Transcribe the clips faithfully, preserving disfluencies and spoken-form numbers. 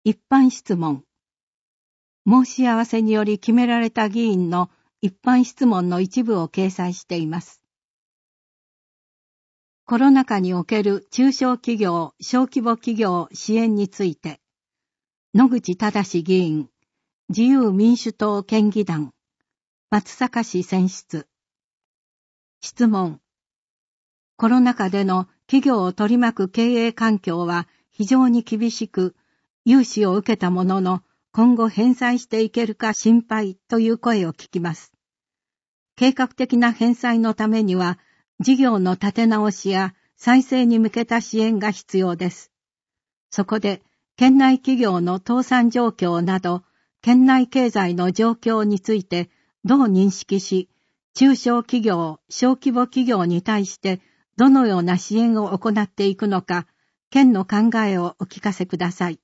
一般質問。申し合わせにより決められた議員の一般質問の一部を掲載しています。コロナ禍における中小企業、小規模企業支援について、野口正議員、自由民主党県議団、松阪市選出。質問。コロナ禍での企業を取り巻く経営環境は非常に厳しく、融資を受けたものの今後返済していけるか心配という声を聞きます。計画的な返済のためには、事業の立て直しや再生に向けた支援が必要です。そこで、県内企業の倒産状況など、県内経済の状況についてどう認識し、中小企業、小規模企業に対してどのような支援を行っていくのか、県の考えをお聞かせください。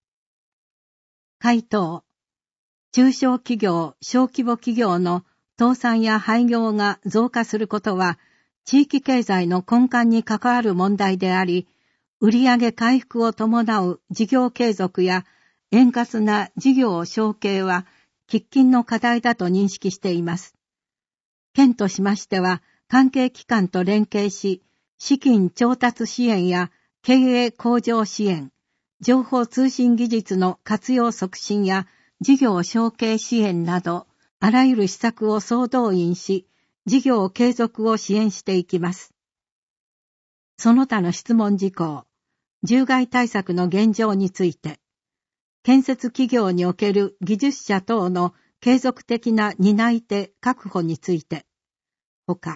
回答。中小企業、小規模企業の倒産や廃業が増加することは、地域経済の根幹に関わる問題であり、売上回復を伴う事業継続や円滑な事業承継は喫緊の課題だと認識しています。県としましては、関係機関と連携し、資金調達支援や経営向上支援、情報通信技術の活用促進や事業承継支援など、あらゆる施策を総動員し、事業継続を支援していきます。その他の質問事項、獣害対策の現状について、建設企業における技術者等の継続的な担い手確保について、ほか、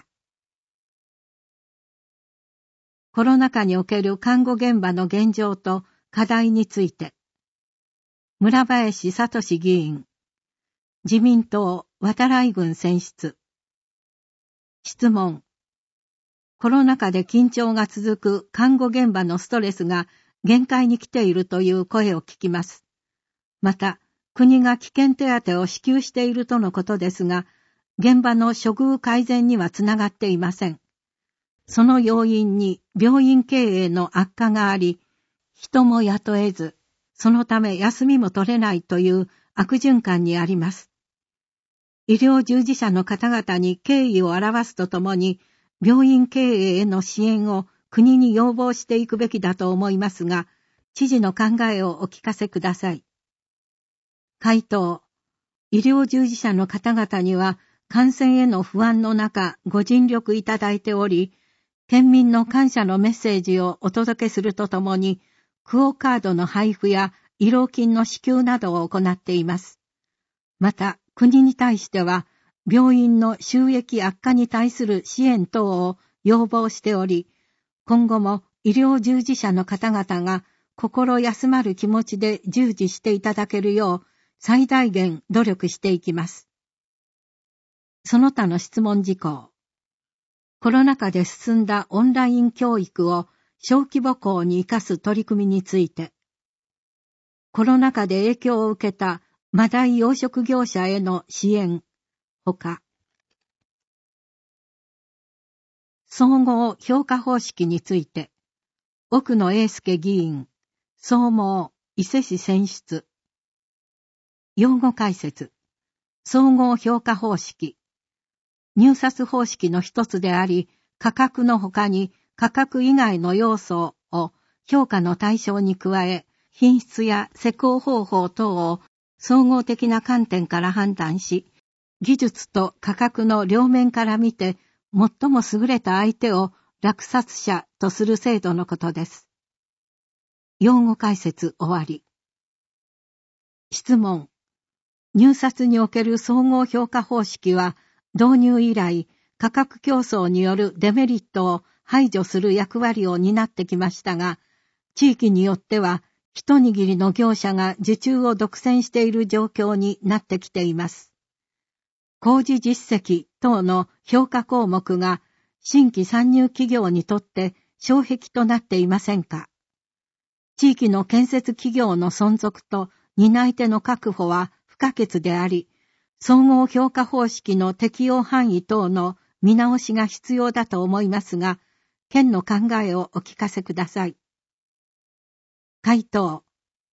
コロナ禍における看護現場の現状と課題について、村林聡議員、自民党渡来郡選出。質問。コロナ禍で緊張が続く看護現場のストレスが限界に来ているという声を聞きます。また、国が危険手当を支給しているとのことですが、現場の処遇改善にはつながっていません。その要因に病院経営の悪化があり、人も雇えず、そのため休みも取れないという悪循環にあります。医療従事者の方々に敬意を表すとともに、病院経営への支援を国に要望していくべきだと思いますが、知事の考えをお聞かせください。回答。医療従事者の方々には感染への不安の中ご尽力いただいており、県民の感謝のメッセージをお届けするとともに、クオカードの配布や慰労金の支給などを行っています。また、国に対しては、病院の収益悪化に対する支援等を要望しており、今後も医療従事者の方々が心休まる気持ちで従事していただけるよう最大限努力していきます。その他の質問事項。コロナ禍で進んだオンライン教育を小規模校に生かす取り組みについて、コロナ禍で影響を受けたマダイ養殖業者への支援、ほか、総合評価方式について、奥野英介議員、総合伊勢市選出。用語解説。総合評価方式。入札方式の一つであり、価格の他に価格以外の要素を評価の対象に加え、品質や施工方法等を総合的な観点から判断し、技術と価格の両面から見て、最も優れた相手を落札者とする制度のことです。用語解説終わり。質問。入札における総合評価方式は、導入以来、価格競争によるデメリットを排除する役割を担ってきましたが、地域によっては、一握りの業者が受注を独占している状況になってきています。工事実績等の評価項目が新規参入企業にとって障壁となっていませんか？地域の建設企業の存続と担い手の確保は不可欠であり、総合評価方式の適用範囲等の見直しが必要だと思いますが、県の考えをお聞かせください。回答。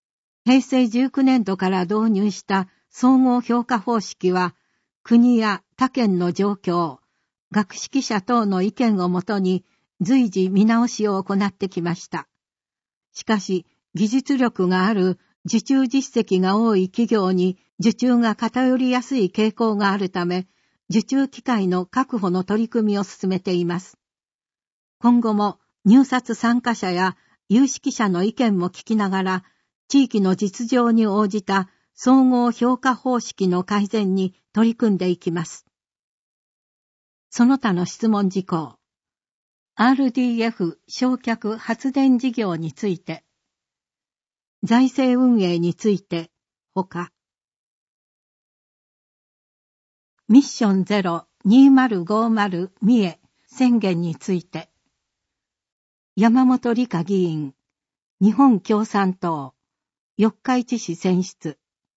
へいせいじゅうきゅうねんどから導入した総合評価方式は、国や他県の状況、学識者等の意見をもとに随時見直しを行ってきました。しかし、技術力がある受注実績が多い企業に受注が偏りやすい傾向があるため、受注機会の確保の取り組みを進めています。今後も入札参加者や有識者の意見も聞きながら、地域の実情に応じた総合評価方式の改善に取り組んでいきます。その他の質問事項。アールディーエフ 焼却発電事業について。財政運営について、ほか。ミッションゼロにせんごじゅう三重宣言について。山本理香議員、日本共産党、四日市市選出。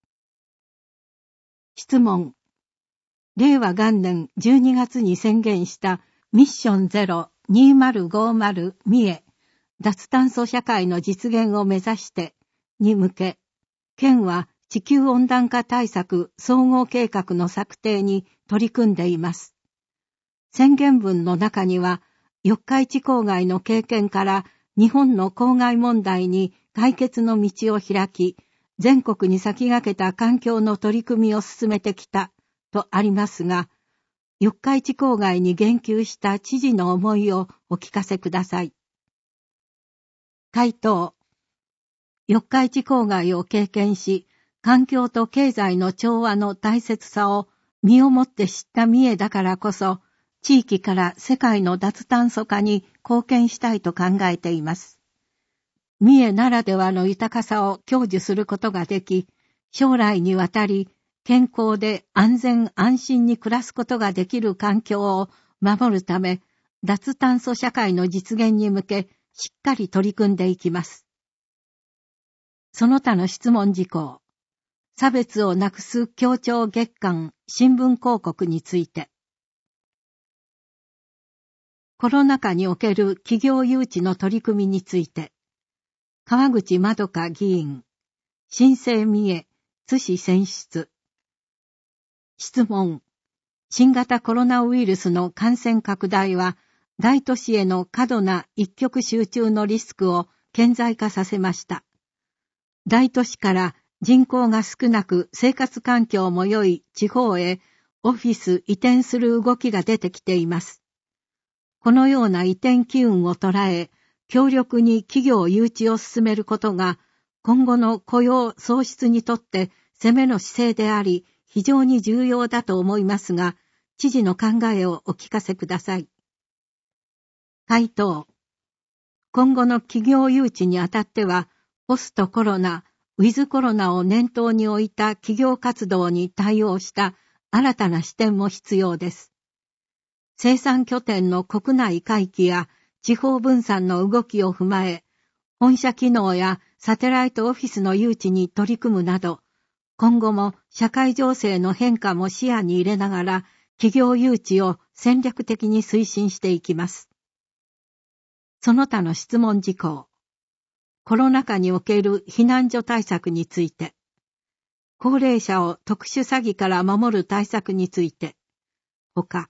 質問。れいわ元年じゅうにがつに宣言したミッションゼロにせんごじゅう三重脱炭素社会の実現を目指してに向け、県は地球温暖化対策総合計画の策定に取り組んでいます。宣言文の中には、四日市郊外の経験から日本の公害問題に解決の道を開き、全国に先駆けた環境の取り組みを進めてきたとありますが、四日市郊外に言及した知事の思いをお聞かせください。回答。四日市郊外を経験し、環境と経済の調和の大切さを身をもって知った三重だからこそ、地域から世界の脱炭素化に貢献したいと考えています。三重ならではの豊かさを享受することができ、将来にわたり健康で安全安心に暮らすことができる環境を守るため、脱炭素社会の実現に向けしっかり取り組んでいきます。その他の質問事項。差別をなくす協調月間新聞広告について。コロナ禍における企業誘致の取り組みについて。川口まどか議員、新生三重、津市選出。質問。新型コロナウイルスの感染拡大は、大都市への過度な一極集中のリスクを顕在化させました。大都市から人口が少なく生活環境も良い地方へオフィス移転する動きが出てきています。このような移転機運を捉え、強力に企業誘致を進めることが今後の雇用創出にとって攻めの姿勢であり非常に重要だと思いますが、知事の考えをお聞かせください。回答。今後の企業誘致にあたっては、ポストコロナ、ウィズコロナを念頭に置いた企業活動に対応した新たな視点も必要です。生産拠点の国内回帰や地方分散の動きを踏まえ、本社機能やサテライトオフィスの誘致に取り組むなど、今後も社会情勢の変化も視野に入れながら、企業誘致を戦略的に推進していきます。その他の質問事項。コロナ禍における避難所対策について。高齢者を特殊詐欺から守る対策について。ほか。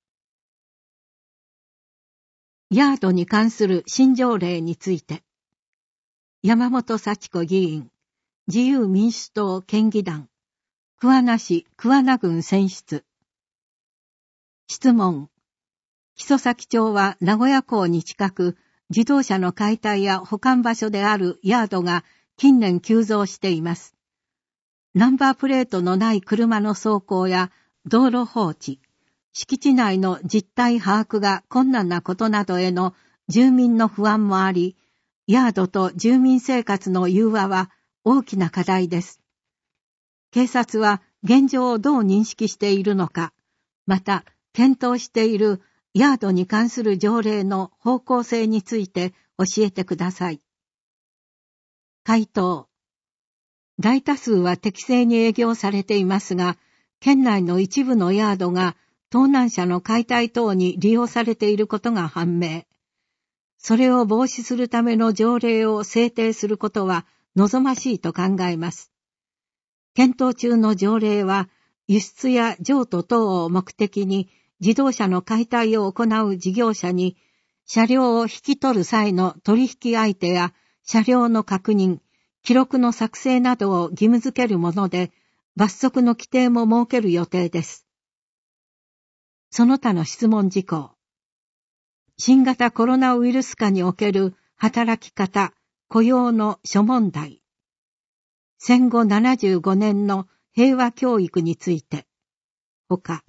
ヤードに関する新条例について。山本幸子議員、自由民主党県議団、桑名市桑名郡選出。質問。木曽岬町は名古屋港に近く、自動車の解体や保管場所であるヤードが近年急増しています。ナンバープレートのない車の走行や道路放置、敷地内の実態把握が困難なことなどへの住民の不安もあり、ヤードと住民生活の融和は大きな課題です。警察は現状をどう認識しているのか、また検討しているヤードに関する条例の方向性について教えてください。回答。大多数は適正に営業されていますが、県内の一部のヤードが盗難車の解体等に利用されていることが判明。それを防止するための条例を制定することは望ましいと考えます。検討中の条例は、輸出や譲渡等を目的に自動車の解体を行う事業者に、車両を引き取る際の取引相手や車両の確認、記録の作成などを義務付けるもので、罰則の規定も設ける予定です。その他の質問事項。新型コロナウイルス下における働き方、雇用の諸問題。戦後ななじゅうごねんの平和教育について。ほか。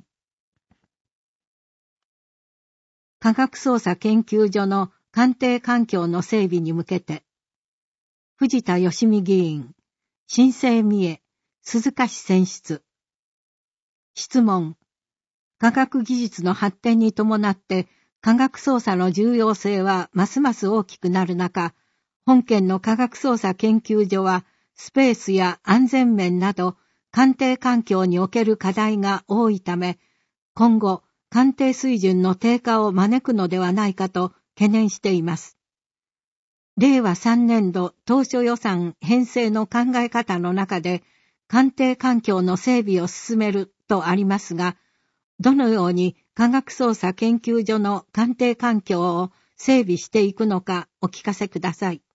科学捜査研究所の鑑定環境の整備に向けて。藤田義美議員、新生三重、鈴鹿市選出。質問。科学技術の発展に伴って科学捜査の重要性はますます大きくなる中、本県の科学捜査研究所はスペースや安全面など鑑定環境における課題が多いため、今後鑑定水準の低下を招くのではないかと懸念しています。れいわさんねんど当初予算編成の考え方の中で鑑定環境の整備を進めるとありますが、どのように科学捜査研究所の鑑定環境を整備していくのかお聞かせください。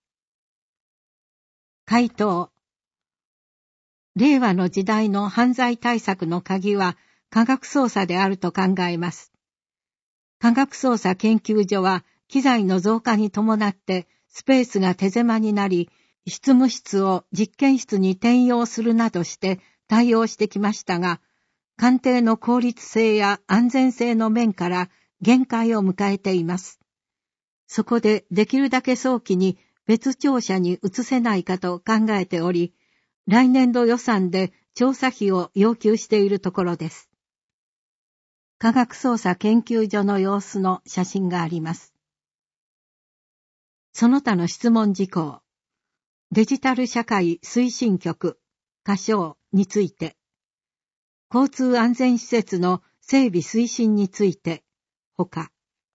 回答。令和の時代の犯罪対策の鍵は科学捜査であると考えます。科学捜査研究所は機材の増加に伴ってスペースが手狭になり、執務室を実験室に転用するなどして対応してきましたが、鑑定の効率性や安全性の面から限界を迎えています。そこでできるだけ早期に別庁舎に移せないかと考えており、来年度予算で調査費を要求しているところです。科学捜査研究所の様子の写真があります。その他の質問事項。デジタル社会推進局、仮称について。交通安全施設の整備推進について、ほか。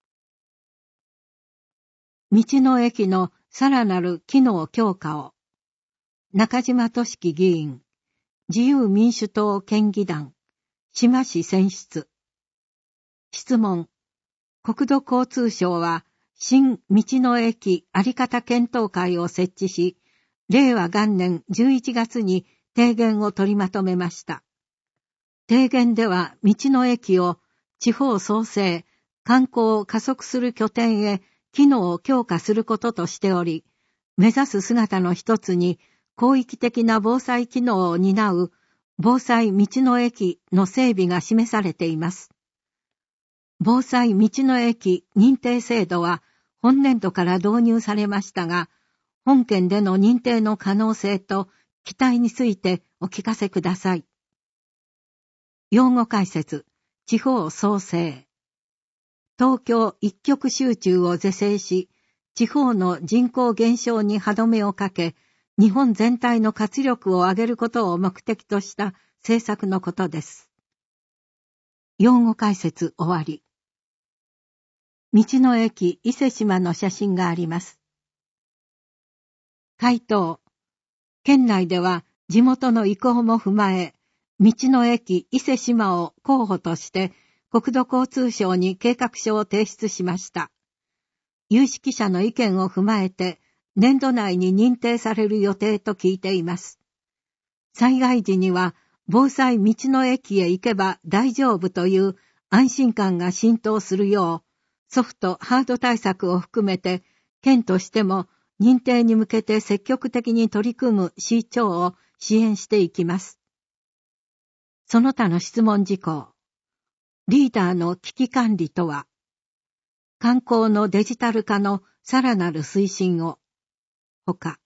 道の駅のさらなる機能強化を。中島俊樹議員、自由民主党県議団、志摩市選出。質問。国土交通省は、新道の駅あり方検討会を設置し、れいわ元年じゅういちがつに提言を取りまとめました。提言では道の駅を地方創生、観光を加速する拠点へ機能を強化することとしており、目指す姿の一つに広域的な防災機能を担う防災道の駅の整備が示されています。防災道の駅認定制度は本年度から導入されましたが、本県での認定の可能性と期待についてお聞かせください。用語解説、地方創生。東京一極集中を是正し、地方の人口減少に歯止めをかけ、日本全体の活力を上げることを目的とした政策のことです。用語解説終わり。道の駅伊勢島の写真があります。回答。県内では地元の意向も踏まえ、道の駅伊勢島を候補として国土交通省に計画書を提出しました。有識者の意見を踏まえて年度内に認定される予定と聞いています。災害時には防災道の駅へ行けば大丈夫という安心感が浸透するよう、ソフト・ハード対策を含めて県としても認定に向けて積極的に取り組む市長を支援していきます。その他の質問事項。リーダーの危機管理とは、観光のデジタル化のさらなる推進を、ほか。